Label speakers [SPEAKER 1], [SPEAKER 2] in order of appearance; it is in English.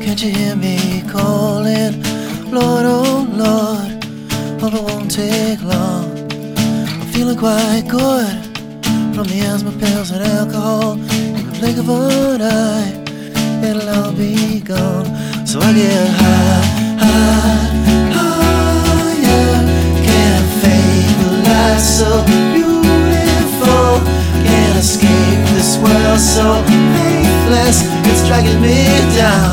[SPEAKER 1] Can't you hear me calling? Lord, oh Lord, hope it won't take long. I'm feeling quite good from the asthma pills and alcohol. In the blink of an eye, it'll all be gone. So I get higher. Can't fake the light so beautiful. Can't escape this world so faithless. It's dragging me down.